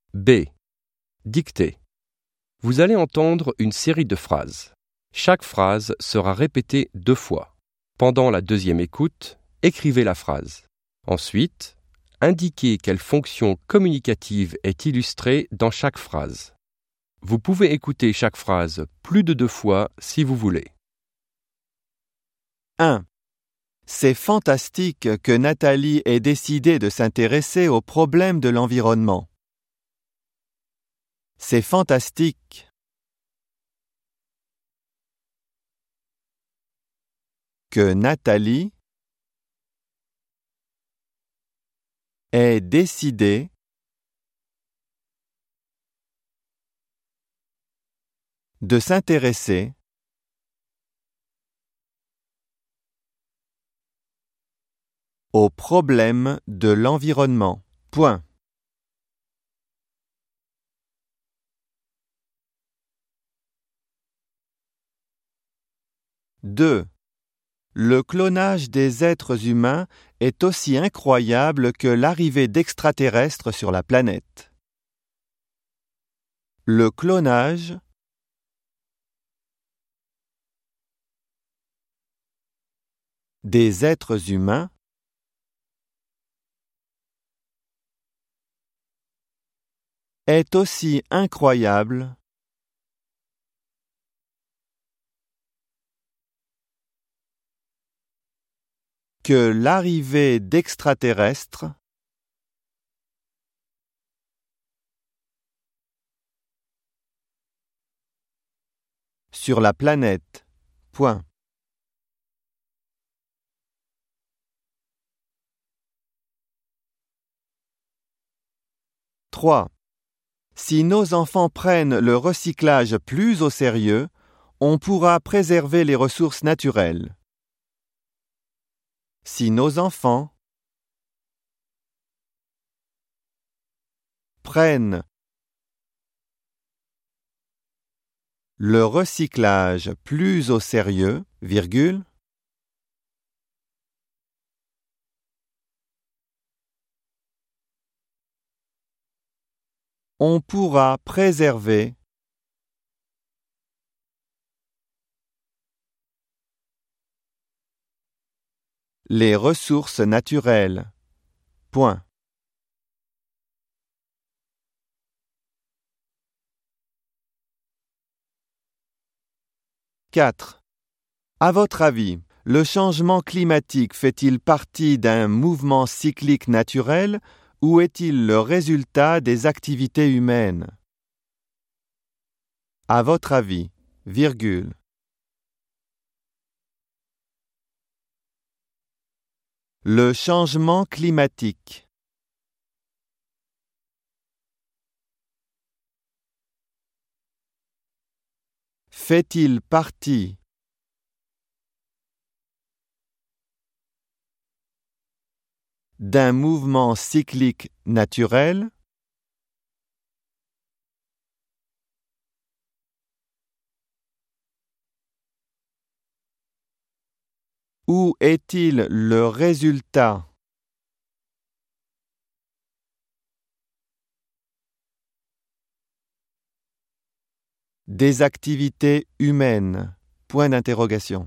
B. Dictée. Vous allez entendre une série de phrases. Chaque phrase sera répétée 2 fois. Pendant la deuxième écoute, écrivez la phrase. Ensuite, indiquez quelle fonction communicative est illustrée dans chaque phrase. Vous pouvez écouter chaque phrase plus de 2 fois si vous voulez. 1. C'est fantastique que Nathalie ait décidé de s'intéresser aux problèmes de l'environnement. C'est fantastique. Que Nathalie ait décidé de s'intéresser aux problèmes de l'environnement. Point. 2. Le clonage des êtres humains est aussi incroyable que l'arrivée d'extraterrestres sur la planète. Le clonage des êtres humains est aussi incroyable que l'arrivée d'extraterrestres sur la planète. Point. 3. Si nos enfants prennent le recyclage plus au sérieux, on pourra préserver les ressources naturelles. Si nos enfants prennent le recyclage plus au sérieux, virgule, on pourra préserver les ressources naturelles. Point. « 4. À votre avis, le changement climatique fait-il partie d'un mouvement cyclique naturel ou est-il le résultat des activités humaines? À votre avis, virgule. Le changement climatique fait-il partie d'un mouvement cyclique naturel ou est-il le résultat des activités humaines? Point d'interrogation.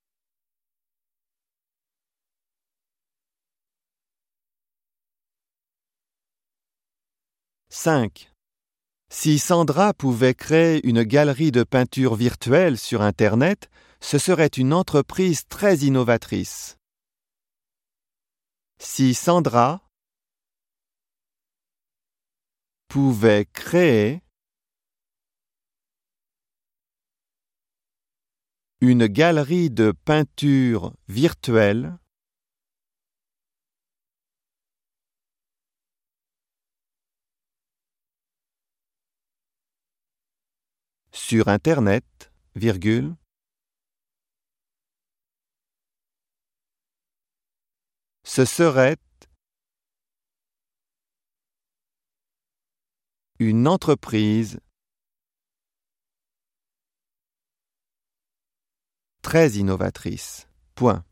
5. Si Sandra pouvait créer une galerie de peinture virtuelle sur Internet, ce serait une entreprise très innovatrice. Si Sandra pouvait créer une galerie de peinture virtuelle sur Internet, virgule, ce serait une entreprise très innovatrice. Point.